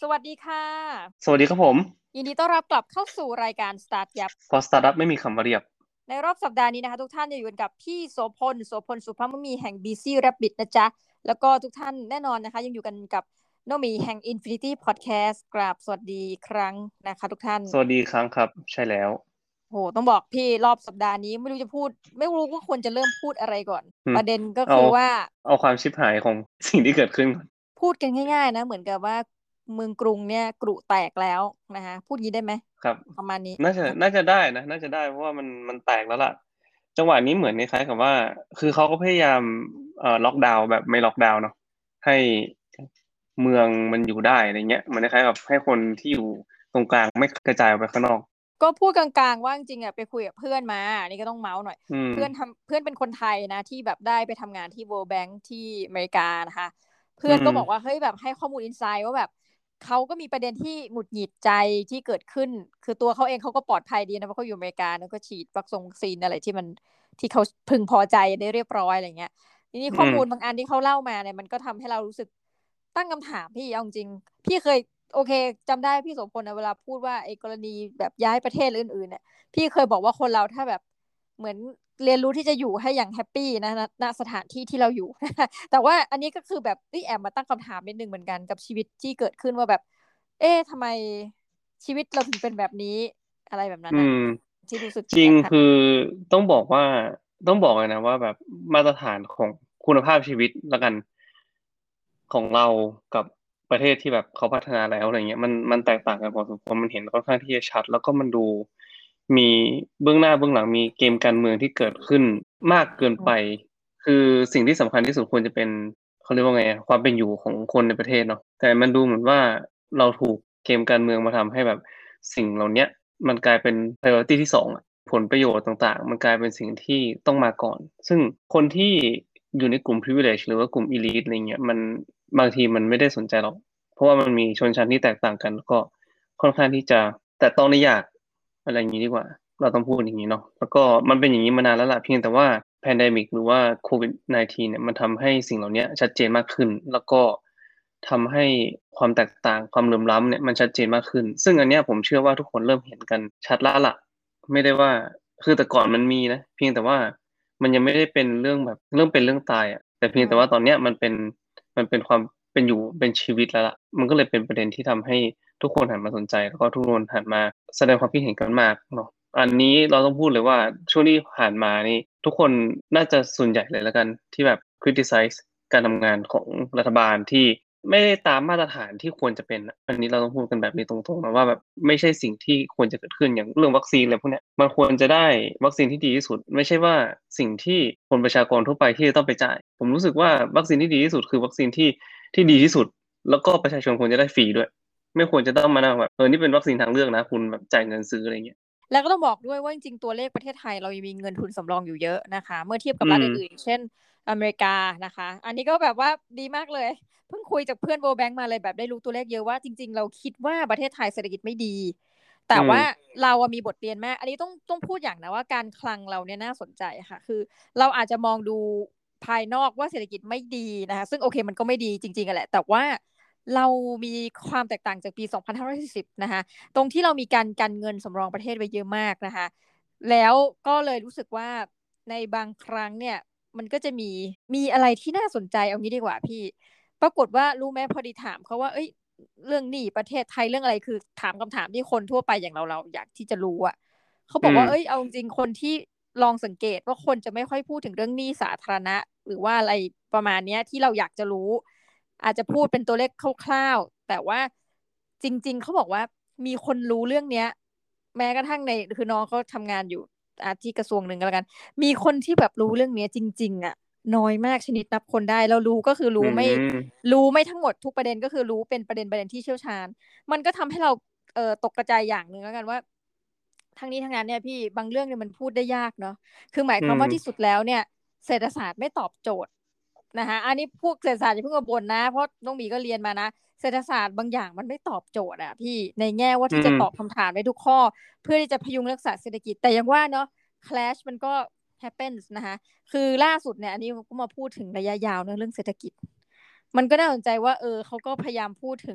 วัสดีค่ะสวัสดีครับผมยินดีต้อนรับกลับเข้าสู่รายการ Start ยับพอสตาร์ทอัพไม่มีคำว่าเรียบในรอบสัปดาห์นี้นะคะทุกท่านจะอยู่กันกับพี่โสพลสุภาพมีแห่ง BC Rabbit นะจ๊ะแล้วก็ทุกท่านแน่นอนนะคะยังอยู่กันกับน้องหมีแห่ง Infinity Podcast กราบสวัสดีอีกครั้งนะคะทุกท่านสวัสดีครั้งครับใช่แล้วโหต้องบอกพี่รอบสัปดาห์นี้ไม่รู้ว่าควรจะเริ่มพูดอะไรก่อนอืมประเด็นก็เอาคือว่าเอาความชิบหายของสิ่งที่เกิดขึ้นก่อนพูดกันง่ายๆนะเหมือนกับว่าเมืองกรุงเนี่ยกรุแตกแล้วนะคะพูดงี้ได้ไหมครับประมาณนี้น่าจะได้นะน่าจะได้เพราะว่ามันแตกแล้วล่ะจังหวะนี้เหมือนคล้ายๆกับว่าคือเขาก็พยายามล็อกดาวน์แบบไม่ล็อกดาวน์เนาะให้เมืองมันอยู่ได้อะไรเงี้ยเหมือนคล้ายๆกับให้คนที่อยู่ตรงกลางไม่กระจายออกไปข้างนอกก็พูดกลางๆว่าจริงๆอ่ะไปคุยกับเพื่อนมาอันนี้ก็ต้องเมาส์หน่อยอืมเพื่อนเป็นคนไทยนะที่แบบได้ไปทำงานที่ World Bank ที่อเมริกานะคะเพื่อืมอนก็บอกว่าเฮ้ยแบบให้ข้อมูลอินไซด์ว่าแบบเขาก็มีประเด็นที่หงุดหงิดใจที่เกิดขึ้นคือตัวเขาเองเขาก็ปลอดภัยดีนะเพราะเขาอยู่อเมริกาแล้วก็ฉีดวัคซีนอะไรที่มันที่เขาพึงพอใจได้เรียบร้อยอะไรเงี้ยทีนี้ข้ออืมมูลบางอันที่เขาเล่ามาเนี่ยมันก็ทำให้เรารู้สึกตั้งคำถามพี่เอาจริงพี่เคยโอเคจำได้พี่โสพลนะเวลาพูดว่าไอ้กรณีแบบย้ายประเทศหรืออื่นๆเนี่ย พี่เคยบอกว่าคนเราถ้าแบบเหมือนเรียนรู้ที่จะอยู่ให้อย่างแฮปปี้นะณสถานที่ที่เราอยู่แต่ว่าอันนี้ก็คือแบบแอบมาตั้งคำถามนิดนึงเหมือนกันกับชีวิตที่เกิดขึ้นว่าแบบเอ๊ะทำไมชีวิตเราถึงเป็นแบบนี้อะไรแบบนั้นอะอืมที่รู้สึกจริงยังไงคะคือต้องบอกว่าต้องบอกเลยนะว่าแบบมาตรฐานของคุณภาพชีวิตแล้วกันของเรากับประเทศที่แบบเขาพัฒนาแล้วอะไรเงี้ยมันแตกต่างกันพอสมควรมันเห็นค่อนข้างที่จะชัดแล้วก็มันดูมีเบื้องหน้าเบื้องหลังมีเกมการเมืองที่เกิดขึ้นมากเกินไปคือสิ่งที่สำคัญที่สุดควรจะเป็นเขาเรียกว่าไงอะความเป็นอยู่ของคนในประเทศเนาะแต่มันดูเหมือนว่าเราถูกเกมการเมืองมาทำให้แบบสิ่งเหล่าเนี้ยมันกลายเป็น priority ที่สองอะ ผลประโยชน์ต่างๆมันกลายเป็นสิ่งที่ต้องมาก่อน ซึ่งคนที่อยู่ในกลุ่ม privilege หรือว่ากลุ่ม elite อะไรเงี้ยมันบางทีมันไม่ได้สนใจหรอก เพราะว่ามันมีชนชั้นที่แตกต่างกันแล้วก็ค่อนข้างที่จะแต่ต้องได้ยากอะไรอย่างนี้ดีกว่าเราต้องพูดอย่างนี้เนาะแล้วก็มันเป็นอย่างนี้มานานแล้วล่ะเพียงแต่ว่า pandemic หรือว่าโควิด-19 เนี่ยมันทำให้สิ่งเหล่านี้ชัดเจนมากขึ้นแล้วก็ทำให้ความแตกต่างความเหลื่อมล้ำเนี่ยมันชัดเจนมากขึ้นซึ่งอันเนี้ยผมเชื่อว่าทุกคนเริ่มเห็นกันชัดแล้วล่ะ ไม่ได้ว่าคือแต่ก่อนมันมีนะเพียงแต่ว่ามันยังไม่ได้เป็นเรื่องแบบเรื่องเป็นเรื่องตายอ่ะแต่เพียงแต่ว่าตอนเนี้ยมันเป็นความเป็นอยู่เป็นชีวิตแล้วล่ะมันก็เลยเป็นประเด็นที่ทำให้ทุกคนหันมาสนใจแล้วก็ทุกคนหันมาแสดงความคิดเห็นกันมากเนาะอันนี้เราต้องพูดเลยว่าช่วงที่ผ่านมานี่ทุกคนน่าจะส่วนใหญ่เลยแล้วกันที่แบบ criticize การทำงานของรัฐบาลที่ไม่ได้ตามมาตรฐานที่ควรจะเป็นอะอันนี้เราต้องพูดกันแบบนี้ตรงๆนะว่าแบบไม่ใช่สิ่งที่ควรจะเกิดขึ้นอย่างเรื่องวัคซีนอะไรพวกเนี้ยมันควรจะได้วัคซีนที่ดีที่สุดไม่ใช่ว่าสิ่งที่คนประชากรทั่วไปที่จะต้องไปจ่ายผมรู้สึกว่าวัคซีนที่ดีที่สุดคือวัคซีนที่ดีที่สุดแล้วก็ประชาชนควรจะได้ฟรีด้วยไม่ควรจะต้องมานั่งแบบนี่เป็นวัคซีนทางเลือกนะคุณแบบจ่ายเงินซื้ออะไรเงี้ยแล้วก็ต้องบอกด้วยว่าจริงๆตัวเลขประเทศไทยเรายังมีเงินทุนสำรองอยู่เยอะนะคะเมื่อเทียบกับอืมรัฐอื่นๆเช่นอเมริกานะคะอันนี้ก็แบบว่าดีมากเลยเพิ่งคุยจากเพื่อน World Bank มาเลยแบบได้รู้ตัวเลขเยอะว่าจริงๆเราคิดว่าประเทศไทยเศรษฐกิจไม่ดีอืแต่มว่าเรามีบทเรียนมากอันนี้ต้องพูดอย่างนะว่าการคลังเราเนี่ยน่าสนใจค่ะคือเราอาจจะมองดูภายนอกว่าเศรษฐกิจไม่ดีนะคะซึ่งโอเคมันก็ไม่ดีจริงๆกันแหละแต่ว่าเรามีความแตกต่างจากปี2540นะคะ ตรงที่เรามีการเงินสำรองประเทศไว้เยอะมากนะคะแล้วก็เลยรู้สึกว่าในบางครั้งเนี่ยมันก็จะมีอะไรที่น่าสนใจเอางี้ดีกว่าพี่ปรากฏว่ารู้ไหมพอดีถามเขาว่าเอ้ยเรื่องหนี้ประเทศไทยเรื่องอะไรคือถามคำถามที่คนทั่วไปอย่างเราอยากที่จะรู้อ่ะเขาบอืมอกว่าเอ้ยเอาจริงๆคนที่ลองสังเกตว่าคนจะไม่ค่อยพูดถึงเรื่องหนี้สาธารณะหรือว่าอะไรประมาณเนี้ยที่เราอยากจะรู้อาจจะพูดเป็นตัวเลขคร่าวๆแต่ว่าจริงๆเขาบอกว่า มีคนรู้เรื่องเนี้ยแม้กระทั่งในคือน้องเขาทำงานอยู่ที่กระทรวงหนึ่งก็แล้วกันมีคนที่แบบรู้เรื่องเนี้ยจริงๆอ่ะน้อยมากชนิดนับคนได้แล้วรู้ก็คืออืมรู้ไม่ทั้งหมดทุกประเด็นก็คือรู้เป็นประเด็นที่เชี่ยวชาญมันก็ทำให้เราตกกระจายอย่างหนึ่งแล้วกันว่าทั้งนี้ทั้งนั้นเนี่ยพี่บางเรื่องเนี่ยมันพูดได้ยากเนาะคือหมายอืความว่าที่สุมดแล้วเนี่ยเศรษฐศาสตร์ไม่ตอบโจทย์นะคะอันนี้พวกเศรษฐศาสตร์อย่าเพิ่งมาบ่นนะเพราะน้องหมีก็เรียนมานะ เศรษฐศาสตร์บางอย่างมันไม่ตอบโจทย์อะพี่ในแง่ว่าอืที่จะตอบมคำถามได้ทุกข้อเพื่อที่จะพยุงรักษาเศรษฐกิจแต่ยังว่าเนาะ clash มันก็ happens นะคะคือล่าสุดเนี่ยอันนี้ก็มาพูดถึงระยะยาวเนอะเรื่องเศรษฐกิจมันก็น่าสนใจว่าเขาก็พยายามพูดถึงแบบ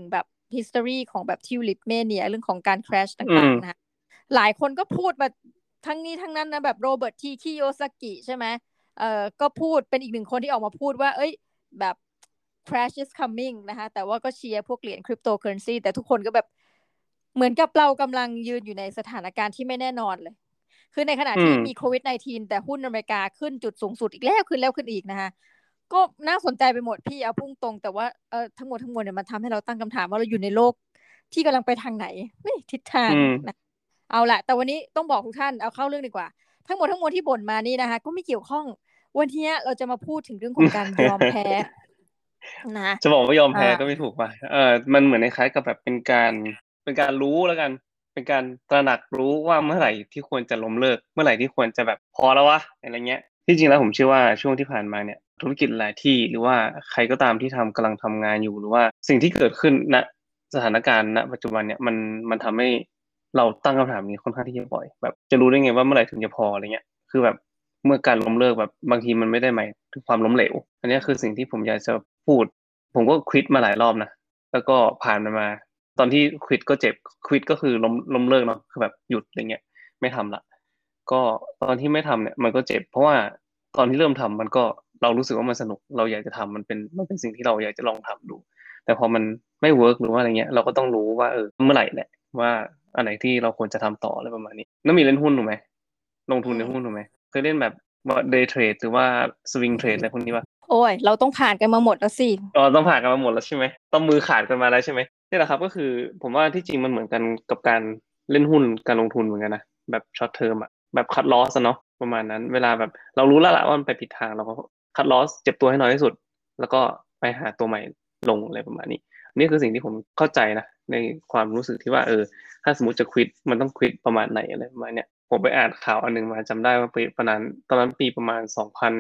history ของแบบ tulip mania เรื่องของการ crash ต่างๆนะคะหลายคนก็พูดมาทั้งนี้ทั้งนั้นนะแบบโรเบิร์ตทีคิโยซากิใช่ไหมก็พูดเป็นอีกหนึ่งคนที่ออกมาพูดว่าเอ้ยแบบ crash is coming นะคะแต่ว่าก็เชียร์พวกเหรียญ cryptocurrency แต่ทุกคนก็แบบเหมือนกับเรากำลังยืนอยู่ในสถานการณ์ที่ไม่แน่นอนเลยคือในขณะที่มีโควิด-19 แต่หุ้นอเมริกาขึ้นจุดสูงสุดอีกแล้วขึ้นแล้วขึ้นอีกนะคะก็น่าสนใจไปหมดพี่เอาพุ่งตรงแต่ว่าทั้งหมดเนี่ยมันทำให้เราตั้งคำถามว่าเราอยู่ในโลกที่กำลังไปทางไหนทิศทางนะเอาละแต่วันนี้ต้องบอกทุกท่านเอาเข้าเรื่องดีกว่าทั้งหมดที่บ่นมานี่นะคะก็ไม่เกี่ยวข้องวันนี้เราจะมาพูดถึงเรื่องของการยอมแพ้นะจะบอกว่ายอมแพ้ก็ไม่ถูกป่ะมันเหมือนคล้ายๆกับแบบเป็นการรู้แล้วกันเป็นการตระหนักรู้ว่าเมื่อไหร่ที่ควรจะล้มเลิกเมื่อไหร่ที่ควรจะแบบพอแล้ววะอะไรเงี้ยที่จริงแล้วผมเชื่อว่าช่วงที่ผ่านมาเนี่ยธุรกิจหลายที่หรือว่าใครก็ตามที่กำลังทำงานอยู่หรือว่าสิ่งที่เกิดขึ้นณสถานการณ์ณปัจจุบันเนี่ยมันทำให้เราตั้งคำถามนี้ค่อนข้างที่จะบ่อยแบบจะรู้ได้ไงว่าเมื่อไหร่ถึงจะพออะไรเงี้ยคือแบบเมื่อการล้มเลิกแบบบางทีมันไม่ได้หมายถึงความล้มเหลวอันนี้คือสิ่งที่ผมอยากจะพูดผมก็ควิตมาหลายรอบนะแล้วก็ผ่านมาตอนที่ควิตก็เจ็บควิตก็คือล้มเลิกเนาะคือแบบหยุดอะไรเงี้ยไม่ทำละก็ตอนที่ไม่ทำเนี่ยมันก็เจ็บเพราะว่าตอนที่เริ่มทำมันก็เรารู้สึกว่ามันสนุกเราอยากจะทำมันเป็นสิ่งที่เราอยากจะลองทำดูแต่พอมันไม่เวิร์กหรือว่าอะไรเงี้ยเราก็ต้องรู้ว่าเมื่อไหร่แหละว่าอันไหนที่เราควรจะทำต่ออะไรประมาณนี้แล้วมีเล่นหุ้นถูกไหมลงทุนในหุ้นถูกไหมเคยเล่นแบบเดย์เทรดหรือว่าสวิงเทรดอะไรพวกนี้ป่ะโอ้ยเราต้องผ่านกันมาหมดแล้วสิต้องผ่านกันมาหมดแล้วใช่ไหมต้องมือขาดกันมาแล้วใช่ไหมนี่แหละครับก็คือผมว่าที่จริงมันเหมือนกันกับการเล่นหุ้นการลงทุนเหมือนกันนะแบบช็อตเทอมอะแบบคัทลอสเนาะประมาณนั้นเวลาแบบเรารู้แล้วล่ะว่ามันไปผิดทางเราก็คัทลอสเจ็บตัวให้น้อยที่สุดแล้วก็ไปหาตัวใหม่ลงอะไรประมาณนี้นี่คือสิ่งที่ผมเข้าใจนะในความรู้สึกที่ว่าถ้าสมมติจะควิดมันต้องควิดประมาณไหนอะไรประมาณเนี้ยผมไปอ่านข่าวอันนึงมาจำได้ว่าปีประมาณตอนนั้นปีประมาณ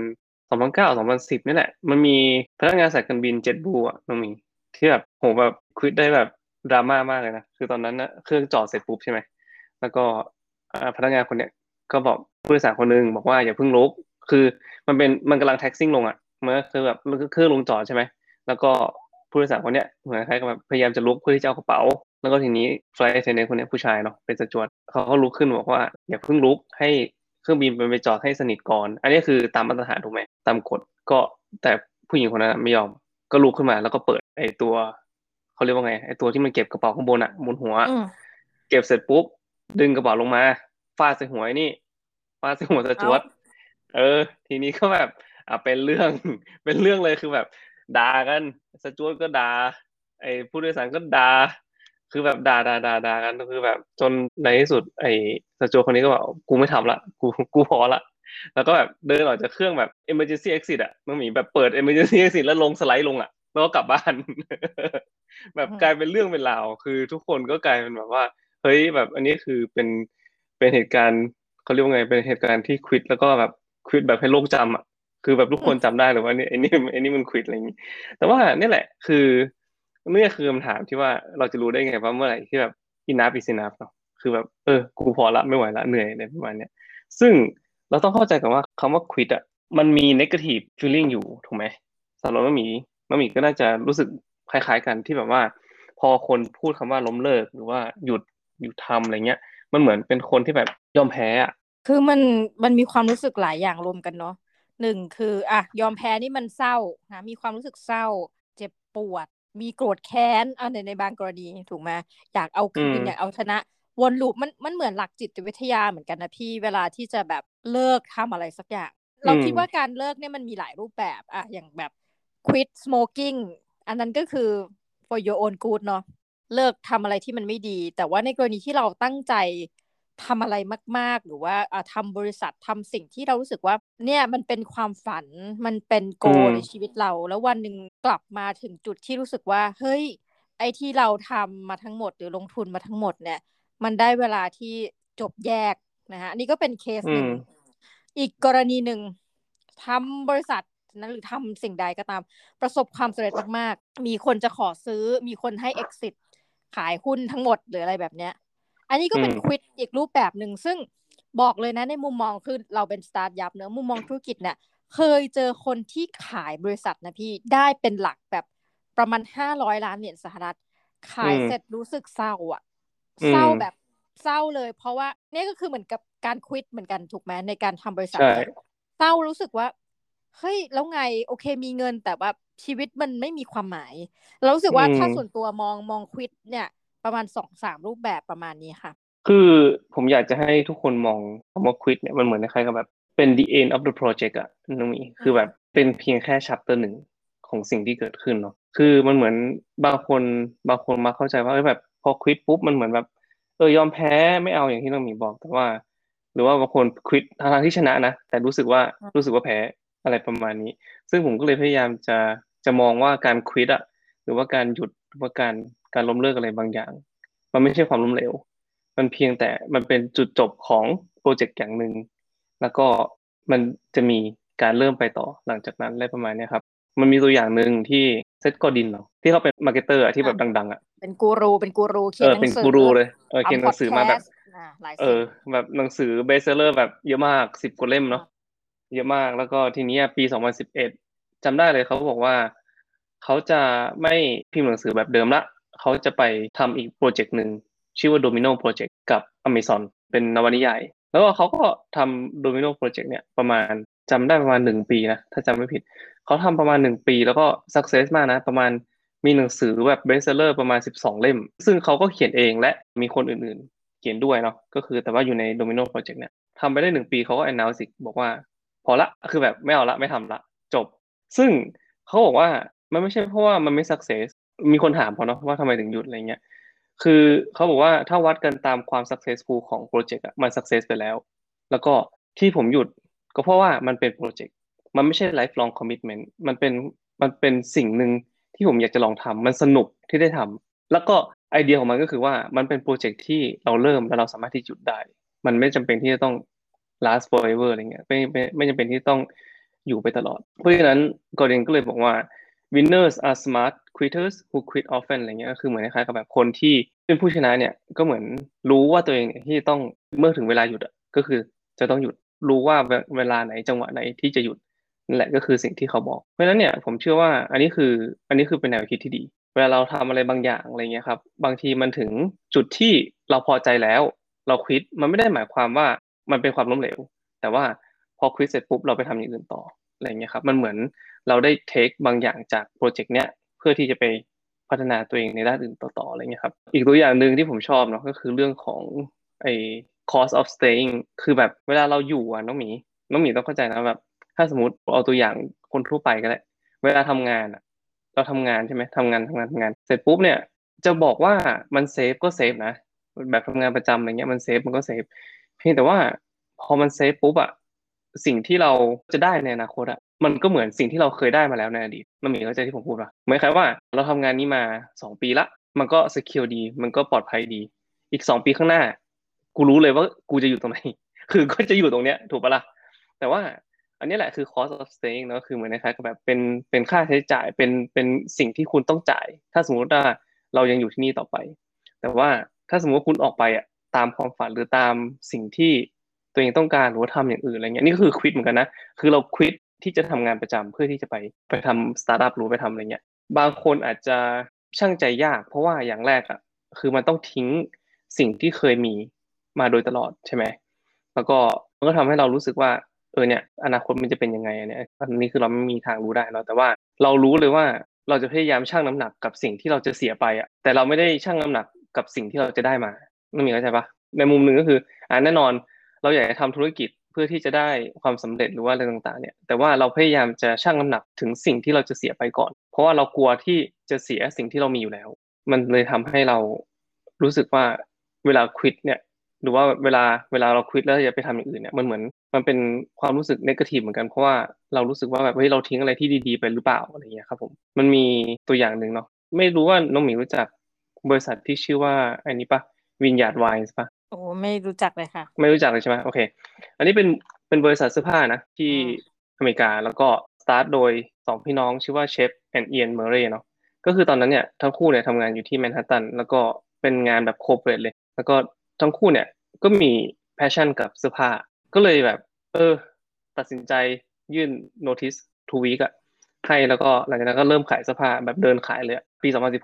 20092010นี่แหละมันมีพนักงานสายการบินเจ็ตบลูอ่ะน้องมีที่แบบโหแบบควิดได้แบบดราม่ามากเลยนะคือตอนนั้นนะเครื่องจอดเสร็จปุ๊บใช่ไหมแล้วก็พนักงานคนเนี้ยก็บอกผู้โดยสารคนนึงบอกว่าอย่าเพิ่งลุกคือมันกำลังแท็กซิ่งลงอ่ะมันก็คือแบบเครื่องลงจอดใช่ไหมแล้วก็ผู้โดยสารคนเนี้ยเหมือนคล้ายกับแบบพยายามจะลุกเพื่อที่จะเอากระเป๋าแล้วก็ทีนี้ไฟล์ attendant คนเนี้ยผู้ชายเนาะเป็นสจ๊วตเขาก็ลุกขึ้นบอกว่าอย่าเพิ่งลุกให้เครื่องบินไปจอดให้สนิทก่อนอันนี้คือตามมาตรฐานถูกไหมตามกฎก็แต่ผู้หญิงคนนั้นไม่ยอมก็ลุกขึ้นมาแล้วก็เปิดไอ้ตัวเขาเรียกว่าไงไอ้ตัวที่มันเก็บกระเป๋าข้างบนบนหัวเก็บเสร็จปุ๊บดึงกระเป๋าลงมาฟาดใส่หัวนี่ฟาดใส่หัวสจ๊วตทีนี้ก็แบบเป็นเรื่องเป็นเรื่องเลยคือแบบด่ากันสจ๊วตก็ด่าไอ้ผู้โดยสารก็ด่าคือแบบด่ากันคือแบบจนในที่สุดไอ้สจ๊วตคนนี้ก็บอกกูไม่ทำละกูพอละแล้วก็แบบเดินออกจากเครื่องแบบ emergency exit มันมีแบบเปิด emergency exit แล้วลงสไลด์ลงแล้วก็กลับบ้าน แบบกลายเป็นเรื่องเป็นราวคือทุกคนก็กลายเป็นแบบว่าเฮ้ยแบบอันนี้คือเป็นเหตุการณ์เขาเรียกว่าไงเป็นเหตุการณ์ที่ควิดแล้วก็แบบควิดแบบให้โลกจำคือแบบทุกคนจำได้เลยว่านี่ไอ้นี่มันควิดอะไรอย่างนี้แต่ว่านี่แหละคือนี่คือคำถามที่ว่าเราจะรู้ได้ไงว่าเมื่อไหร่ที่แบบ enough is enough เนาะคือแบบกูพอละไม่ไหวละเหนื่อยอะไรประมาณเนี้ยซึ่งเราต้องเข้าใจกันว่าคำว่า quit มันมี negative feeling อยู่ถูกไหมสำหรับมะหมี่ก็น่าจะรู้สึกคล้ายๆกันที่แบบว่าพอคนพูดคำว่าล้มเลิกหรือว่าหยุดทำอะไรเงี้ยมันเหมือนเป็นคนที่แบบยอมแพ้คือมันมีความรู้สึกหลายอย่างรวมกันเนาะหนึ่งคือยอมแพ้นี่มันเศร้านะมีความรู้สึกเศร้าเจ็บปวดมีโกรธแค้นในบางกรณีถูกไหมอยากเอาคืนอยากเอาชนะวนลูปมันเหมือนหลักจิตวิทยาเหมือนกันนะพี่เวลาที่จะแบบเลิกทำอะไรสักอย่างเราคิดว่าการเลิกเนี่ยมันมีหลายรูปแบบอย่างแบบ quit smoking อันนั้นก็คือ for your own good เนาะเลิกทำอะไรที่มันไม่ดีแต่ว่าในกรณีที่เราตั้งใจทำอะไรมากๆหรือว่าทำบริษัททำสิ่งที่เรารู้สึกว่าเนี่ยมันเป็นความฝันมันเป็นโกในชีวิตเราแล้ววันหนึ่งกลับมาถึงจุดที่รู้สึกว่าเฮ้ยไอ้ที่เราทำมาทั้งหมดหรือลงทุนมาทั้งหมดเนี่ยมันได้เวลาที่จบแยกนะฮะอันนี้ก็เป็นเคสหนึ่งอีกกรณีหนึ่งทำบริษัทนั้นหรือทำสิ่งใดก็ตามประสบความสำเร็จมากๆมีคนจะขอซื้อมีคนให้ exit ขายหุ้นทั้งหมดหรืออะไรแบบเนี้ยอันนี้ก็เป็นควิดอีกรูปแบบหนึ่งซึ่งบอกเลยนะในมุมมองคือเราเป็นสตาร์ทอัพเนอะมุมมองธุรกิจเนี่ยเคยเจอคนที่ขายบริษัทนะพี่ได้เป็นหลักแบบประมาณ500 ล้านเหรียญสหรัฐขายเสร็จรู้สึกเศร้าอะเศร้าแบบเศร้าเลยเพราะว่านี่ก็คือเหมือนกับการควิตเหมือนกันถูกไหมในการทำบริษัทเนี่ยเศร้ารู้สึกว่าเฮ้ยแล้วไงโอเคมีเงินแต่ว่าชีวิตมันไม่มีความหมายเรารู้สึกว่าถ้าส่วนตัวมองควิตเนี่ยประมาณ2-3รูปแบบประมาณนี้ค่ะคือผมอยากจะให้ทุกคนมองคำว่า quit เนี่ยมันเหมือนคล้ายๆกับแบบเป็น the end of the project อะน้องหมีคือแบบเป็นเพียงแค่ chapter 1ของสิ่งที่เกิดขึ้นเนาะคือมันเหมือนบางคนมาเข้าใจว่าแบบพอ quit ปุ๊บมันเหมือนแบบยอมแพ้ไม่เอาอย่างที่น้องหมีบอกแต่ว่าหรือว่าบางคน quit ทางที่ชนะนะแต่รู้สึกว่าแพ้อะไรประมาณนี้ซึ่งผมก็เลยพยายามจะมองว่าการ quit อะหรือว่าการหยุดหรือว่าการล้มเลิกอะไรบางอย่างมันไม่ใช่ความล้มเหลว มันเพียงแต่มันเป็นจุดจบของโปรเจกต์อย่างหนึ่งแล้วก็มันจะมีการเริ่มไปต่อหลังจากนั้นอะไรประมาณเนี้ยครับมันมีตัวอย่างหนึ่งที่เซธ โกดินเนาะที่เขาเป็นมาร์เก็ตเตอร์ที่แบบดังๆอ่ะเป็นกูรูเขียนหนัเป็นงสือกูรูเลยเขียนหนังทำพอดแคสือมาแบบสต์หลายเออสิ่งแบบหนังสือเบสเซอร์แบบเยอะมาก10 กว่าเล่มเนาะเยอะมากแล้วก็ทีนี้ปี2011จำได้เลยเขาบอกว่าเขาจะไม่พิมพ์หนังสือแบบเดิมละเขาจะไปทำอีกโปรเจกต์หนึ่งชื่อว่า Domino Project กับ Amazon เป็นนวนิยายแล้วก็เขาก็ทำ Domino Project เนี่ยประมาณจำได้ประมาณ1 ปีนะถ้าจำไม่ผิดเขาทำประมาณ1 ปีแล้วก็ success มากนะประมาณมีหนังสือแบบเบสเซอร์ประมาณ12 เล่มซึ่งเขาก็เขียนเองและมีคนอื่นๆเขียนด้วยเนาะก็คือแต่ว่าอยู่ใน Domino Project เนี่ยทำไปได้1 ปีเขาก็ announce อีกบอกว่าพอละคือแบบไม่เอาละไม่ทำละจบซึ่งเขาบอกว่ามันไม่ใช่เพราะว่ามันไม่ success มีคนถามเขาเนาะว่าทำไมถึงหยุดอะไรเงี้ย คือเขาบอกว่าถ้าวัดกันตามความ successful ของโปรเจกต์อะมัน success ไปแล้วแล้วก็ที่ผมหยุดก็เพราะว่ามันเป็นโปรเจกต์มันไม่ใช่ lifelong commitment มันเป็นสิ่งหนึ่งที่ผมอยากจะลองทำมันสนุกที่ได้ทำแล้วก็ไอเดียของมันก็คือว่ามันเป็นโปรเจกต์ที่เราเริ่มแล้วเราสามารถที่หยุดได้มันไม่จำเป็นที่จะต้อง last forever อะไรเงี้ยไม่จำเป็นที่ต้องอยู่ไปตลอดเพราะฉะนั้นกอร์เดนก็เลยบอกว่า winners are smart quitters who quit often อะไรเงี้ยก็คือเหมือนคล้ายๆกับแบบคนที่เป็นผู้ชนะเนี่ยก็เหมือนรู้ว่าตัวเองเนี่ยที่ต้องเมื่อถึงเวลาหยุดอะก็คือจะต้องหยุดรู้ว่าเวลาไหนจังหวะไหนที่จะหยุดนั่นแหละก็คือสิ่งที่เขาบอกเพราะฉะนั้นเนี่ยผมเชื่อว่าอันนี้คือเป็นแนวคิดที่ดีเวลาเราทำอะไรบางอย่างอะไรเงี้ยครับบางทีมันถึงจุดที่เราพอใจแล้วเราควิตมันไม่ได้หมายความว่ามันเป็นความล้มเหลวแต่ว่าพอควิตเสร็จปุ๊บเราไปทำอย่างอื่นต่ออะไรเงี้ยครับมันเหมือน เราได้เทคบางอย่างจากโปรเจกต์เนี้ยเพื่อที่จะไปพัฒนาตัวเองในด้านอื่นต่อๆอะไรเงี้ยครับอีกตัวอย่างหนึ่งที่ผมชอบเนาะก็คือเรื่องของไอ้ cost of staying คือแบบเวลาเราอยู่อ่ะน้องหมีต้องเข้าใจนะแบบถ้าสมมติเอาตัวอย่างคนทั่วไปก็ได้เวลาทำงานอ่ะเราทำงานใช่ไหมทำงานเสร็จปุ๊บเนี่ยจะบอกว่ามันเซฟก็เซฟนะแบบทำงานประจำอะไรเงี้ยมันเซฟมันก็เซฟเพียงแต่ว่าพอมันเซฟปุ๊บอะสิ่งที่เราจะได้ในอนาคตอะ มันก็เหมือนสิ่งที่เราเคยได้มาแล้วในอดีตมันมีเข้าใจที่ผมพูดป่ะเหมือนคล้ายว่าเราทำงานนี้มา2 ปีละมันก็สกิลดีมันก็ปลอดภัยดีอีก2 ปีข้างหน้ากูรู้เลยว่ากูจะอยู่ตรงไหนคือก็จะอยู่ตรงเนี้ยถูกปะล่ะแต่ว่าอันนี้แหละคือ cost of staying เนอะคือเหมือนคล้ายๆกับแบบเป็นค่าใช้จ่ายเป็นสิ่งที่คุณต้องจ่ายถ้าสมมติว่าเรายังอยู่ที่นี่ต่อไปแต่ว่าถ้าสมมติว่าคุณออกไปอ่ะตามความฝันหรือตามสิ่งที่ตัวเองต้องการหรือว่าทำอย่างอื่นอะไรเงี้ยนี่ก็คือควิดเหมือนกันนะคือเราควิด ที่จะทำงานประจำเพื่อที่จะไปทำสตาร์ทอัพหรือไปทำอะไรเงี้ยบางคนอาจจะชั่งใจยากเพราะว่าอย่างแรกอ่ะคือมันต้องทิ้งสิ่งที่เคยมีมาโดยตลอดใช่ไหมแล้วก็มันก็ทำให้เรารู้สึกว่าเนี่ยอนาคตมันจะเป็นยังไงอันเนี้ยอันนี้คือเราไม่มีทางรู้ได้เนาะแต่ว่าเรารู้เลยว่าเราจะพยายามชั่งน้ำหนักกับสิ่งที่เราจะเสียไปอ่ะแต่เราไม่ได้ชั่งน้ำหนักกับสิ่งที่เราจะได้มาไม่มีเข้าใจปะในมุมหนึ่งก็คือแน่นอน เราอยากจะทำธุรกิจเพื่อที่จะได้ความสำเร็จหรือว่าอะไรต่างๆเนี่ยแต่ว่าเราพยายามจะชั่งน้ำหนักถึงสิ่งที่เราจะเสียไปก่อนเพราะว่าเรากลัวที่จะเสียสิ่งที่เรามีอยู่แล้วมันเลยทำให้เรารู้สึกว่าเวลาควิดเนี่ยหรือว่าเวลาเราควิดแล้วจะไปทำอย่างอื่นเนี่ยมันเหมือนมันเป็นความรู้สึกเนกาทีฟเหมือนกันเพราะว่าเรารู้สึกว่าแบบเฮ้ยเราทิ้งอะไรที่ดีๆไปหรือเปล่าอะไรเงี้ยครับผมมันมีตัวอย่างหนึ่งเนาะไม่รู้ว่าน้องหมีรู้จักบริษัทที่ชื่อว่าอันนี้ปะวินยาร์ดไวน์ปะโอ้ไม่รู้จักเลยค่ะไม่รู้จักเลยใช่ไหมโอเคอันนี้เป็นบริษัทเสื้อผ้านะที่อืมอเมริกาแล้วก็สตาร์ทโดย2 พี่น้องชื่อว่าเชฟแอนด์เอียนเมอร์เรย์เนาะก็คือตอนนั้นเนี่ยทั้งคู่เนี่ยทำงานอยู่ที่แมนฮัตตันแล้วก็เป็นงานแบบโคเ p ร a t เลยแล้วก็ทั้งคู่เนี่ยก็มีแพชชั่นกับเสื้อผ้าก็เลยแบบตัดสินใจยื่น notice 2 week อะให้แล้วก็หลังจากนั้นก็เริ่มขายเสื้อผ้าแบบเดินขายเลยอะปี2016อะ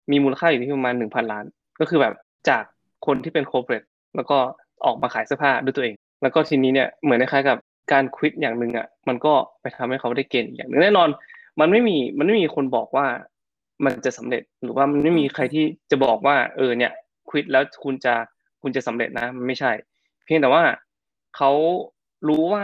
มีมูลค่าอยู่ที่ประมาณ1,000 ล้านก็คือแบบจากคนที่เป็นโคเปรทแล้วก็ออกมาขายเสื้อผ้าด้วยตัวเองแล้วก็ทีนี้เนี่ยเหมือนคล้ายๆกับการควิดอย่างหนึ่งอ่ะมันก็ไปทำให้เขาได้เกณฑ์อย่างหนึ่งแน่นอนมันไม่มีคนบอกว่ามันจะสำเร็จหรือว่ามันไม่มีใครที่จะบอกว่าเนี่ยควิดแล้วคุณจะสำเร็จนะมันไม่ใช่เพียงแต่ว่าเขารู้ว่า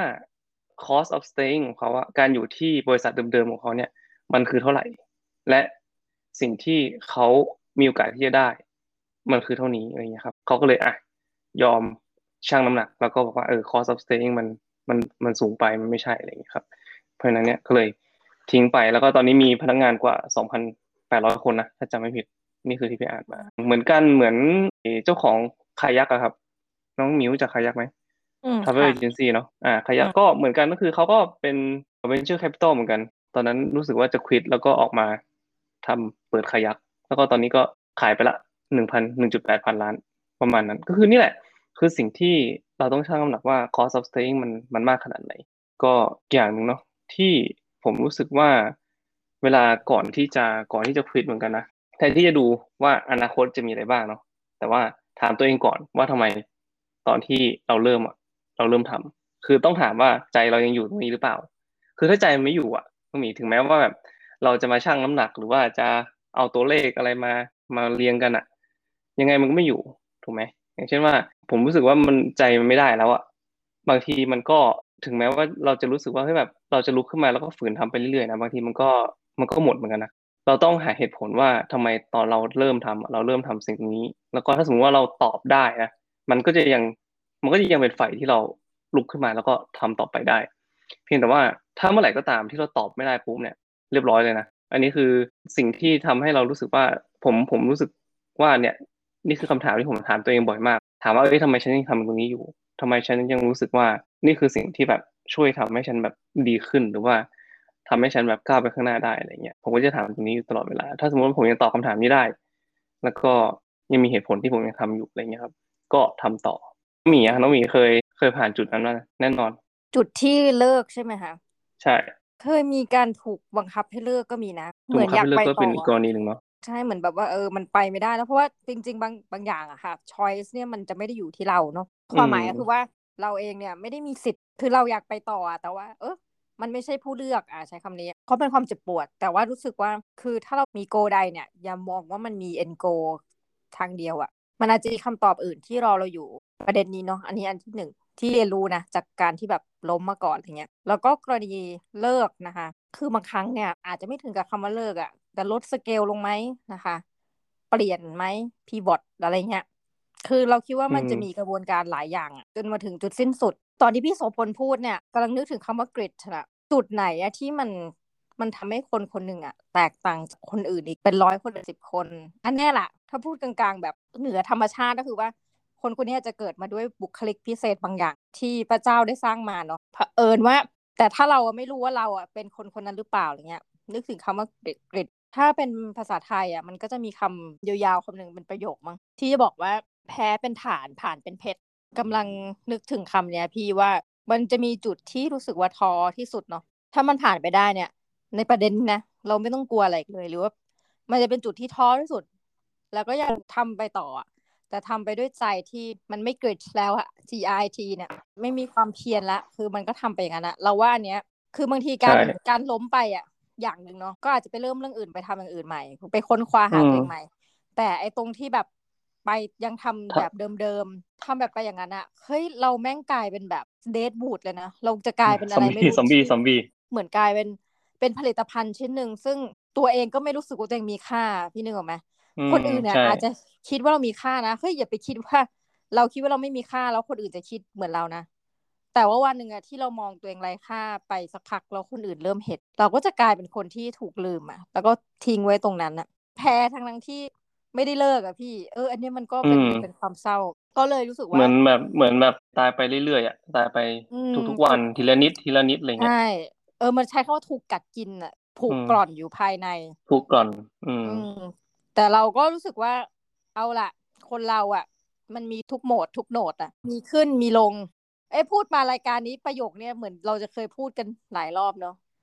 cost of staying ของเขาอะการอยู่ที่บริษัทเดิมๆของเขาเนี่ยมันคือเท่าไหร่และสิ่งที่เขามีโอกาสที่จะได้มันคือเท่านี้อะไรเงี้ยครับเขาก็เลยยอมชั่งน้ำหนักแล้วก็บอกว่าcost of staying มันสูงไปมันไม่ใช่อะไรอย่างเงี้ยครับเพราะฉะนั้นเนี่ยก็เลยทิ้งไปแล้วก็ตอนนี้มีพนักงานกว่า2,800 คนนะถ้าจำไม่ผิดนี่คือที่ไปอ่านมาเหมือนกันเหมือนเจ้าของคายักอะครับน้องหมิวรู้จักคายักไหม travel ค่ะ agency เนาะคายักก็เหมือนกันก็คือเขาก็เป็น venture capital เหมือนกันตอนนั้นรู้สึกว่าจะควิดแล้วก็ออกมาทำเปิดคายักแล้วก็ตอนนี้ก็ขายไปละ1.8 พันล้านประมาณนั้นก็คือนี่แหละคือสิ่งที่เราต้องชั่งน้ำหนักว่า cost of staying มันมากขนาดไหนก็อย่างหนึ่งเนาะที่ผมรู้สึกว่าเวลาก่อนที่จะควิดเหมือนกันนะแทนที่จะดูว่าอนาคตจะมีอะไรบ้างเนาะแต่ว่าถามตัวเองก่อนว่าทำไมตอนที่เราเริ่มทำคือต้องถามว่าใจเรายังอยู่ตรงนี้หรือเปล่าคือถ้าใจมันไม่อยู่ต้องมีถึงแม้ว่าแบบเราจะมาชั่งน้ำหนักหรือว่าจะเอาตัวเลขอะไรมาเรียงกันยังไงมันก็ไม่อยู่ถูกไหมอย่างเช่นว่าผมรู้สึกว่ามันใจมันไม่ได้แล้วบางทีมันก็ถึงแม้ว่าเราจะรู้สึกว่าเฮ้ยแบบเราจะลุกขึ้นมาแล้วก็ฝืนทำไปเรื่อยๆนะบางทีมันก็หมดเหมือนกันนะเราต้องหาเหตุผลว่าทำไมตอนเราเริ่มทำเราเริ่มทำสิ่งนี้แล้วก็ถ้าสมมติว่าเราตอบได้นะมันก็จะยังมันก็จะยังเป็นไฟที่เราลุกขึ้นมาแล้วก็ทำต่อไปได้เพียงแต่ว่าถ้าเมื่อไหร่ก็ตามที่เราตอบไม่ได้ปุ๊บเนี่ยเรียบร้อยเลยนะอันนี้คือสิ่งที่ทำให้เรารู้สึกว่าผมรู้สึกว่าเนี่ยนี่คือคำถามที่ผมถามตัวเองบ่อยมากถามว่าทำไมฉันยังทำตรงนี้อยู่ ทำไมฉันยังรู้สึกว่านี่คือสิ่งที่แบบช่วยทำให้ฉันแบบดีขึ้นหรือว่าทำให้ฉันแบบก้าวไปข้างหน้าได้อะไรเงี้ยผมก็จะถามตรงนี้อยู่ตลอดเวลาถ้าสมมติว่าผมยังตอบคำถามนี้ได้แล้วก็ยังมีเหตุผลที่ผมยังทำอยู่อะไรเงี้ยครับก็ทำต่อน้องหมีเคยผ่านจุดนั้นมาแน่นอนจุดที่เลิกใช่ไหมคะใช่เคยมีการถูกบังคับให้เลิกก็มีนะถูกบังคับให้เลิเหมือนอยากไปกก็เป็นอีกกต่ออะรณีหนึ่งเนาะใช่เหมือนแบบว่ามันไปไม่ได้แล้วเพราะว่าจริงๆบางอย่างอะค่ะ choice เนี่ยมันจะไม่ได้อยู่ที่เราเนาะความหอืมมายก็คือว่าเราเองเนี่ยไม่ได้มีสิทธิ์คือเราอยากไปต่ออะแต่ว่ามันไม่ใช่ผู้เลือกใช้คำนี้เพราะเป็นความเจ็บปวดแต่ว่ารู้สึกว่าคือถ้าเรามี goal ใดเนี่ยอย่ามองว่ามันมี end goal ทางเดียวอะมันอาจจะมีคำตอบอื่นที่รอเราอยู่ประเด็นนี้เนาะอันนี้อันที่หนึ่งที่เรียนรู้นะจากการที่แบบล้มมาก่อนอะไรเงี้ยแล้วก็กรณีเลิกนะคะคือบางครั้งเนี่ยอาจจะไม่ถึงกับคำว่าเลิกอะแต่ลดสเกลลงไหมนะคะเปลี่ยนไหมพีวอตอะไรเงี้ยคือเราคิดว่าอืมันจะมีมกระบวนการหลายอย่างจนมาถึงจุดสิ้นสุดตอนที่พี่โสพลพูดเนี่ยกำลังนึกถึงคำว่ากริดนะจุดไหนที่มันทำให้คนคนหนึ่งแตกต่างจากคนอื่นอีกเป็น100 คนเป็น10 คนอันนี้แหละถ้าพูดกลางๆแบบเหนือธรรมชาติก็คือว่าคนคนนี้จะเกิดมาด้วยบุคลิกพิเศษบางอย่างที่พระเจ้าได้สร้างมาเนาะเผอิญว่าแต่ถ้าเราไม่รู้ว่าเราเป็นคนคนนั้นหรือเปล่าอะไรเงี้ยนึกถึงคำว่ากริดถ้าเป็นภาษาไทยมันก็จะมีคำยาวๆคำหนึ่งเป็นประโยคมั้งที่จะบอกว่าแพ้เป็นฐานผ่านเป็นเพชรกำลังนึกถึงคำเนี้ยพี่ว่ามันจะมีจุดที่รู้สึกว่าท้อที่สุดเนาะถ้ามันผ่านไปได้เนี่ยในประเด็นนะเราไม่ต้องกลัวอะไรเลยหรือว่ามันจะเป็นจุดที่ท้อที่สุดแล้วก็ยังทำไปต่อแต่ทำไปด้วยใจที่มันไม่เกิดแล้วGIT เนี่ยไม่มีความเพียรละคือมันก็ทำไปอย่างนั้นเราว่าอันเนี้ยคือบางทีใช่การล้มไปอย่างหนึ่งเนาะก็อาจจะไปเริ่มเรื่องอื่นไปทำอย่างอื่นใหม่ไปค้นคว้าอืมหาตัวเองใหม่แต่ไอ้ตรงที่แบบไปยังทำแบถ้าบเดิมๆทำแบบไปอย่างนั้นเฮ้ยเราแม่งกลายเป็นแบบเดดบูดเลยนะเราจะกลายเป็นอะไรไม่รู้ที่เหมือนกลายเป็นผลิตภัณฑ์ชิ้นหนึ่งซึ่งตัวเองก็ไม่รู้สึกว่าตัวเองมีค่าพี่นึกออกไหมอืมคนอื่นเนี่ยใช่อาจจะคิดว่าเรามีค่านะเฮ้ยอย่าไปคิดว่าเราคิดว่าเราไม่มีค่าแล้วคนอื่นจะคิดเหมือนเรานะแต่ว่าวันหนึ่งที่เรามองตัวเองไร้ค่าไปสักพักแล้วคนอื่นเริ่มเห็นเราก็จะกลายเป็นคนที่ถูกลืมแล้วก็ทิ้งไว้ตรงนั้นแพ้ทั้งที่ไม่ได้เลิกพี่อันนี้มันก็อืเป็นมความเศร้าก็เลยรู้สึกว่าเหมือนแบบตายไปเรื่อยๆตายไปอืมทุกๆวันทีละนิดทีละนิดอะไรใช่เงี้ยมันใช้คำว่าถูกกัดกินถูอืมกกร่อนอยู่ภายในทุกข์ก่อนอืมอืมแต่เราก็รู้สึกว่าเอาล่ะคนเรามันมีทุกโหมดทุกโหนดมีขึ้นมีลงพูดมารายการนี้ประโยคเนี่ยเหมือนเราจะเคยพูดกันหลายรอบเนาะ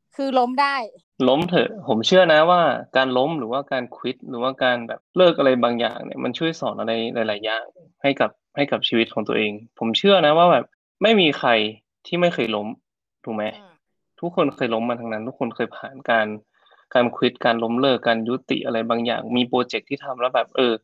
คือล้มได้ล้มเถอะผมเชื่อนะว่าการล้มหรือว่าการควิตหรือว่าการแบบเลิกอะไรบางอย่างเนี่ยมันช่วยสอนอะไรหลายๆอย่างให้กับชีวิตของตัวเองผมเชื่อนะว่าแบบไม่มีใครที่ไม่เคยล้มถูกไหมอืมทุกคนเคยล้มมาทั้งนั้นทุกคนเคยผ่านการควิตการล้มเลิกการยุติอะไรบางอย่างมีโปรเจกต์ที่ทำแล้วแบบ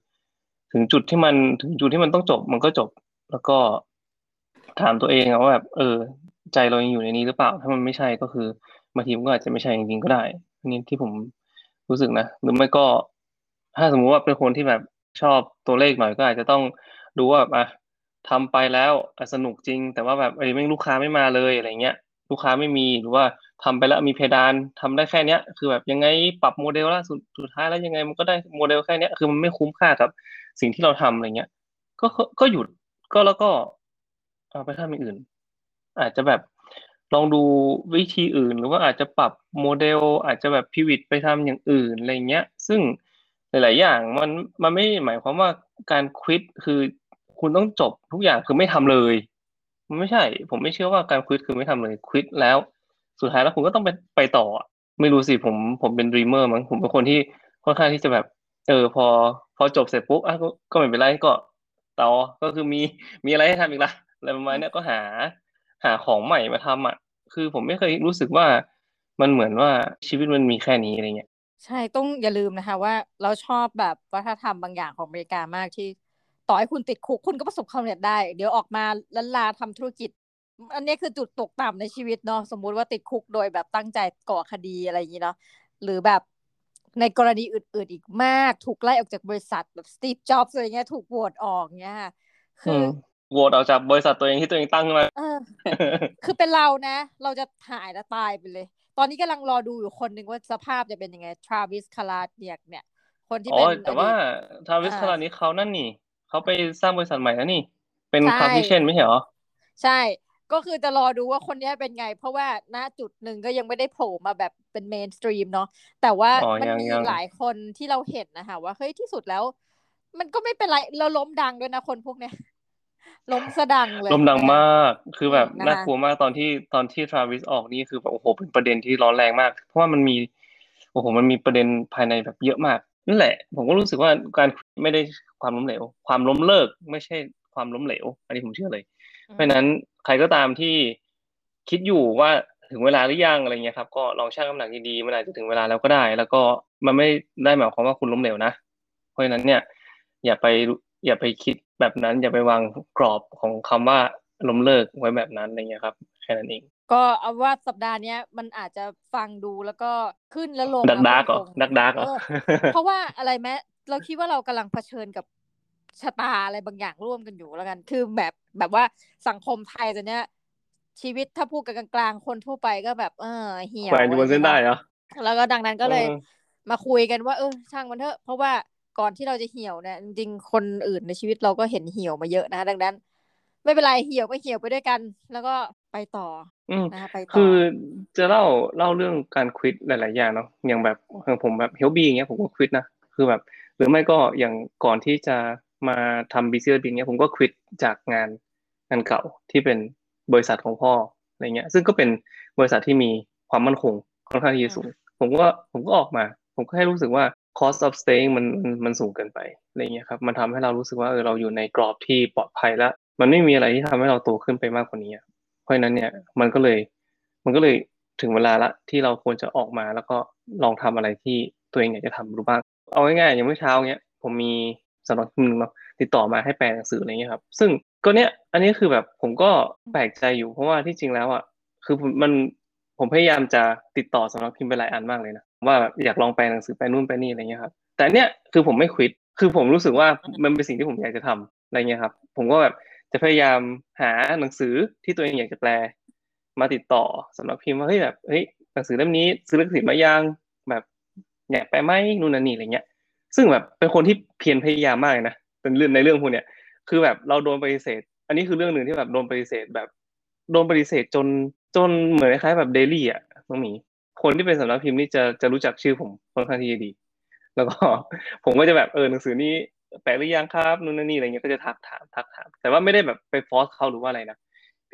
ถึงจุดที่มันต้องจบมันก็จบแล้วก็ถามตัวเองอะว่าแบบใจเรายังอยู่ในนี้หรือเปล่าถ้ามันไม่ใช่ก็คือบางทีมันก็อาจจะไม่ใช่จริงๆก็ได้อันนี้ที่ผมรู้สึกนะหรือไม่ก็ถ้าสมมุติว่าเป็นคนที่แบบชอบตัวเลขหน่อยก็อาจจะต้องดูว่าแบบทำไปแล้วสนุกจริงแต่ว่าแบบแม่งลูกค้าไม่มาเลยอะไรเงี้ยลูกค้าไม่มีหรือว่าทำไปแล้วมีเพดานทำได้แค่เนี้ยคือแบบยังไงปรับโมเดลล่าสุดท้ายแล้วยังไงมันก็ได้โมเดลแค่เนี้ยคือมันไม่คุ้มค่ากับสิ่งที่เราทำอะไรเงี้ยก็หยุดแล้วก็เอาไปทำอย่างอื่น อาจจะแบบลองดูวิธีอื่นหรือว่าอาจจะปรับโมเดลอาจจะแบบพิวิตไปทำอย่างอื่นอะไรเงี้ยซึ่งหลายๆอย่างมันไม่หมายความว่าการควิตคือคุณต้องจบทุกอย่างคือไม่ทำเลยมันไม่ใช่ผมไม่เชื่อว่าการควิตคือไม่ทำเลยควิตแล้วสุดท้ายแล้วคุณก็ต้องไปต่ออะไม่รู้สิผมเป็นดรีมเมอร์มั้งผมเป็นคนที่ค่อนข้างที่จะแบบพอจบเสร็จปุ๊บก็ไม่เป็นไรก็ต่อก็คือมีอะไรให้ทำอีกละอะไรประมาณเนี้ยก็หาของใหม่มาทำอ่ะคือผมไม่เคยรู้สึกว่ามันเหมือนว่าชีวิตมันมีแค่นี้อะไรเงี้ยใช่ต้องอย่าลืมนะคะว่าเราชอบแบบวัฒนธรรมบางอย่างของอเมริกามากที่ต่อให้คุณติดคุกคุณก็ประสบความสำเร็จได้เดี๋ยวออกมาลันลาทำธุรกิจอันนี้คือจุดตกต่ำในชีวิตเนาะสมมุติว่าติดคุกโดยแบบตั้งใจก่อคดีอะไรอย่างนี้เนาะหรือแบบในกรณีอื่นๆอีกมากถูกไล่ออกจากบริษัทแบบสตีฟจ็อบส์อะไรเงี้ยถูกโหวตออกเงี้ยค่ะคืออืมโหวตออกจากบริษัทตัวเองที่ตัวเองตั้งขึ้นมาเออคือเป็นเรานะเราจะหายและตายไปเลยตอนนี้กำลังรอดูอยู่คนหนึ่งว่าสภาพจะเป็นยังไงทราวิสคาราเนียกเนี่ยคนที่อ๋อเป็นแต่ว่าอดีตทาวิอ่าสคารานี้เขานั่นนี่เขาไปสร้างบริษัทใหม่แล้วนี่เป็นใช่คาร์พิเชนไม่ใช่เหรอใช่ก็คือจะรอดูว่าคนนี้เป็นไงเพราะว่าณจุดหนึ่งก็ยังไม่ได้โผล่มาแบบเป็นเมนสตรีมเนาะแต่ว่าอ๋อมันมียังหลายคนที่เราเห็นนะคะว่าเฮ้ยที่สุดแล้วมันก็ไม่เป็นไรเราล้มดังด้วยนะคนพวกเนี้ยล้มสะดังเลยลมดังนะคะมากคือแบบนะคะน่ากลัวมากตอนที่ทราวิสออกนี่คือแบบโอ้โหเป็นประเด็นที่ร้อนแรงมากเพราะว่ามันมีประเด็นภายในแบบเยอะมากนั่นแหละผมก็รู้สึกว่าการไม่ได้ความล้มเหลวความล้มเลิกไม่ใช่ความล้มเหลวอันนี้ผมเชื่อเลยอืเพราะฉะนั้นมใครก็ตามที่คิดอยู่ว่าถึงเวลาหรือยังอะไรเงี้ยครับก็ลองชั่งน้ำหนักดีๆมันอาจจะถึงเวลาแล้วก็ได้แล้วก็มันไม่ได้หมายความว่าคุณล้มเหลวนะเพราะฉะนั้นเนี่ยอย่าไปอย่าไปคิดแบบนั้นอย่าไปวางกรอบของคำว่าล้มเลิกไว้แบบนั้นอะไรเงี้ยครับแค่นั้นเองก็เอาว่าสัปดาห์เนี้ยมันอาจจะฟังดูแล้วก็ขึ้นแล้วลงดักอ่ะพูดักเหรอดตรงดักเหรอเออเพราะว่าอะไรแม้เราคิดว่าเรากำลังเผชิญกับชะตาอะไรบางอย่างร่วมกันอยู่แล้วกันคือแบบว่าสังคมไทยตอนเนี้ยชีวิตถ้าพูดกันกลางๆคนทั่วไปก็แบบเหี่แขยววนอยู่บนอะไรอย่างเงี้ยเนาะเส้นได้เหรอแล้วก็ดังนั้นก็เอเลยอมาคุยกันว่าช่างมันเถอะเพราะว่าก่อนที่เราจะเหี่ยวเนี่ยจริงๆคนอื่นในชีวิตเราก็เห็นเหี่ยวมาเยอะนะดังนั้นไม่เป็นไรเหี่ยวก็เหี่ยวไปด้วยกันแล้วก็ไปต่ออืมนะคะไปต่อคือจะเล่าเรื่องการควิดหลายๆอย่างเนาะอย่างแบบของผมแบบเฮลบีอย่างเงี้ยผมก็ควิดนะคือแบบหรือไม่ก็อย่างก่อนที่จะมาทำบีซีเเงี้ยผมก็ควิดจากงานเก่าที่เป็นบริษัทของพ่ออะไรเงี้ยซึ่งก็เป็นบริษัทที่มีความมั่นคงค่อนข้างที่จะสูงอืมผมก็ออกมาผมก็ให้รู้สึกว่า cost of staying มันสูงเกินไปอะไรเงี้ยครับมันทำให้เรารู้สึกว่าเราอยู่ในกรอบที่ปลอดภัยแล้วมันไม่มีอะไรที่ทำให้เราโตขึ้นไปมากกว่านี้อะ เพราะฉะนั้นเนี่ยมันก็เลยถึงเวลาละที่เราควรจะออกมาแล้วก็ลองทำอะไรที่ตัวเองอยากจะทำดูบ้างเอาง่ายๆอย่างเมื่อเช้าเนี้ยผมมีสำนักพิมพ์หนึ่งเนาะติดต่อมาให้แปลหนังสืออะไรเงี้ยครับซึ่งก็เนี้ยอันนี้คือแบบผมก็แปลกใจอยู่เพราะว่าที่จริงแล้วอ่ะคือผมพยายามจะติดต่อสำนักพิมพ์ไปหลายอันมากเลยนะว่าแบบอยากลองแปลหนังสือไปนู่นไปนี่อะไรเงี้ยครับแต่อันเนี้ยคือผมไม่ควิดคือผมรู้สึกว่ามันเป็นสิ่งที่ผมอยากจะทำอะไรเงี้ยครับผมก็แบบ จะพยายามหาหนังสือที่ตัวเองอยากจะแปลมาติดต่อสำนักพิมพ์ว่าเฮ้ยหนังสือเล่มนี้ซื้อลิขสิทธิ์มายังแบบอยากแปลไหมนู่นนั่นนี่อะไรเงี้ยซึ่งแบบเป็นคนที่เพียรพยายามมากเลยนะเป็นเรื่องในเรื่องพวกเนี้ยคือแบบเราโดนปฏิเสธอันนี้คือเรื่องหนึ่งที่แบบโดนปฏิเสธแบบโดนปฏิเสธจนเหมือนคล้ายๆแบบเดลี่อ่ะน้องหมีคนที่เป็นสำนักพิมพ์นี่จะรู้จักชื่อผมค่อนข้างที่จะดีแล้วก็ผมก็จะแบบหนังสือนี้ แปลหรือยังครับนู่นนั่นนี่อะไรเงี้ยก็จะทักถามแต่ว่าไม่ได้แบบไปฟอร์สเขาหรือว่าอะไรนะเพี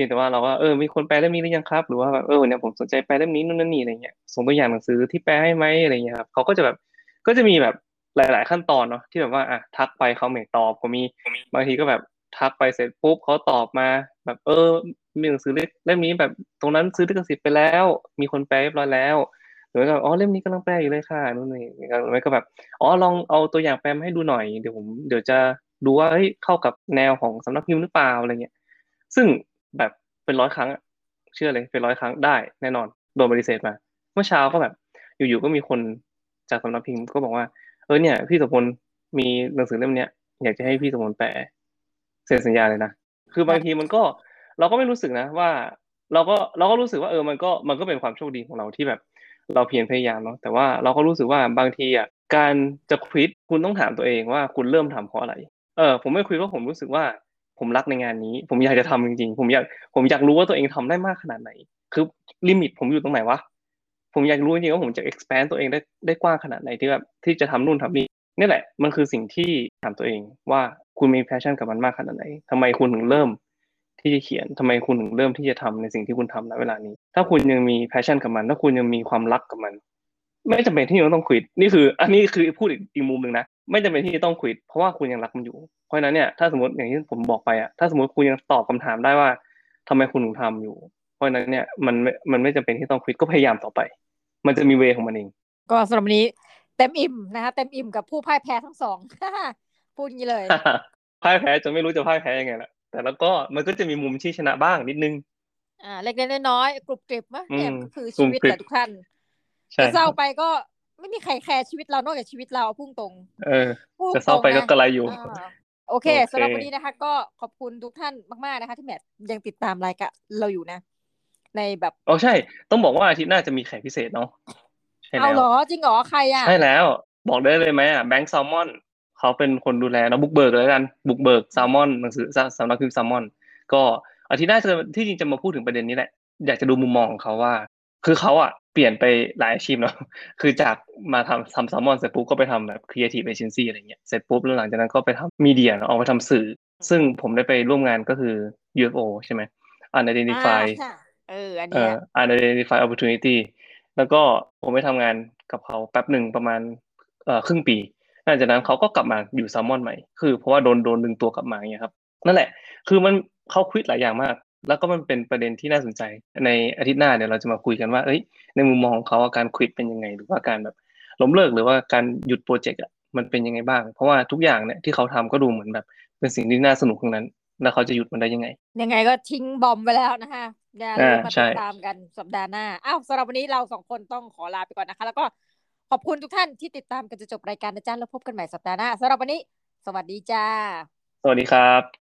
พียงแต่ว่าเราว่ามีคนแปลเล่มนี้หรือยังครับหรือว่าแบบวันเนี้ยผมสนใจแปลเล่มนี้นู่นนั่นนี่อะไรเงี้ยส่งตัวอย่างหนังสือที่แปลให้ไหมอะไรเงี้ยครับเขาก็จะแบบก็จะมีแบบหลายๆขั้นตอนเนาะที่แบบว่าทักไปเขาไม่ตอบก็มีบางทีก็แบบทักไปเสร็จปุ๊บเขาตอบมาแบบมีหนังสือเล่มนี้แบบตรงนั้นซื้อลิขสิทธิ์ไปแล้วมีคนแปลเรียบร้อยแล้วหรือว่าอ๋อเล่มนี้กำลังแปลอยู่เลยค่ะนู่นนี่หรือไม่ก็แบบอ๋อลองเอาตัวอย่างแปลมาให้ดูหน่อยเดี๋ยวจะดูว่าเฮ้ยเข้ากับแนวของสำนักพิมพ์หรือเปล่าอะไรเงี้ย ซึ่งแบบเป็นร้อยครั้งอะเชื่อเลยเป็นร้อยครั้งได้แน่นอนโดนปฏิเสธมาเมื่อเช้าก็แบบอยู่ๆก็มีคนจากสำนักพิมพ์ก็บอกว่าเนี่ยพี่โสพลมีหนังสือเล่มเนี้ยอยากจะให้พี่โสพลแปลเซ็นสัญญาเลยนะคือบางทีมันก็เราก็ไม่รู้สึกนะว่าเราก็รู้สึกว่ามันก็เป็นความโชคดีของเราที่แบบเราเพียรพยายามเนาะแต่ว่าเราก็รู้สึกว่าบางทีอ่ะการจะควิตคุณต้องถามตัวเองว่าคุณเริ่มทำเพราะอะไรผมไม่คุยเพราะผมรู้สึกว่าผมรักในงานนี้ผมอยากจะทำจริงๆผมอยากรู้ว่าตัวเองทำได้มากขนาดไหนคือลิมิตผมอยู่ตรงไหนวะผมอยากรู้จริงๆว่าผมจะ expand ตัวเองได้กว้างขนาดไหนที่แบบที่จะทำนู่นทำนี่นี่แหละมันคือสิ่งที่ถามตัวเองว่าคุณมี passion กับมันมากขนาดไหนทำไมคุณถึงเริ่มที่จะเขียนทำไมคุณถึงเริ่มที่จะทำในสิ่งที่คุณทำณเวลานี้ถ้าคุณยังมี passion กับมันถ้าคุณยังมีความรักกับมันไม่จำเป็นที่จะต้องควิดอันนี้คือพูดอีกมุมหนึ่งนะไม่จำเป็นที่จะต้องควิดเพราะว่าคุณยังรักมันอยู่ เพราะฉะนั้นเนี่ยถ้าสมมติอย่างที่ผมบอกไปอ่ะถ้าสมมติคุณยังตอบคำถามได้ว่าทำไมคุณถึงทำอยู่เพราะฉะนั้นเนี่ยมันไม่จำเป็นที่ต้องควิดก็พยายามต่อไปมันจะมีเวของมันเองก็สำหรับวันนี้เต็มอิ่มนะคะเต็มอิ่มกับผู้พ่ายแพ้ทั้งสองพูดงี้เลยพ่ายแพ้จนไม่รู้จะพ่ายแพ้ยังไงละแต่แล้วก็มันก็จะมีมุมที่ชนะบ้างนิดนึงเล็กๆน้อยๆกรุบกริบมะอืมเนี่ยก็คือชีวิตกลุ่มกริบแหละทุกท่านใช่จะเศครับร้าไปก็ไม่มีใครแคร์ชีวิตเรานอกจากชีวิตเราพุ่งตรงเออพุ่งจะเศร้าไปก็ตรงนะกระไรอยู่อ่าโอเคโอเคสำหรับวันนี้นะคะก็ขอบคุณทุกท่านมากๆนะคะที่แบบยังติดตามรายการเราอยู่นะในแบบอ๋อใช่ต้องบอกว่าอาทิตย์หน้าจะมีแขกพิเศษเนาะใช่แล้วเอาเหรอจริงเหรอใครอ่ะใช่แล้วบอกได้เลยไหมแบงค์แซลมอนเขาเป็นคนดูแลนะบุกเบิกเลยกันบุกเบิกแซลมอนหนังสือสำนักพิมพ์แซลมอนก็อาทิตย์หน้าจะที่จริงจะมาพูดถึงประเด็นนี้แหละอยากจะดูมุมมองของเขาว่าคือเขาเปลี่ยนไปหลายอาชีพเนาะคือจากมาทำแซลมอนเสร็จปุ๊บก็ไปทำแบบครีเอทีฟเอเจนซี่อะไรเงี้ยเสร็จปุ๊บแล้วหลังจากนั้นก็ไปทำมีเดียเนาะออกไปทำสื่อซึ่งผมได้ไปร่วมงานก็คือ UFO ใช่ไหมอ่า Unidentified อันเอ่อเนี้ย Unidentified Opportunity แล้วก็ผมไปทำงานกับเขาแป๊บหนึ่งประมาณครึ่งปีหลังจากนั้นเขาก็กลับมาอยู่แซลมอนใหม่คือเพราะว่าโดนดึงตัวกลับมาอย่างเงี้ยครับนั่นแหละคือมันเขาคิดหลายอย่างมากแล้วก็มันเป็นประเด็นที่น่าสนใจในอาทิตย์หน้าเดี๋ยวเราจะมาคุยกันว่าเอ้ยในมุมมองของเขาการควิดเป็นยังไงหรือว่าการแบบล้มเลิกหรือว่าการหยุดโปรเจกต์มันเป็นยังไงบ้างเพราะว่าทุกอย่างเนี่ยที่เขาทำก็ดูเหมือนแบบเป็นสิ่งที่น่าสนุกทั้งนั้นแล้วเขาจะหยุดมันได้ยังไงยังไงก็ทิ้งบอมไปแล้วนะคะอย่าอ่าลืมมาใช่ติดตามกันสัปดาห์หน้าสำหรับวันนี้เราสองคนต้องขอลาไปก่อนนะคะแล้วก็ขอบคุณทุกท่านที่ติดตามกันจนจบรายการนะจ๊ะแล้วพบกันใหม่สัปดาห์หน้าสำหรับวันนี้สวัสดีจ้าสวัสดีครับ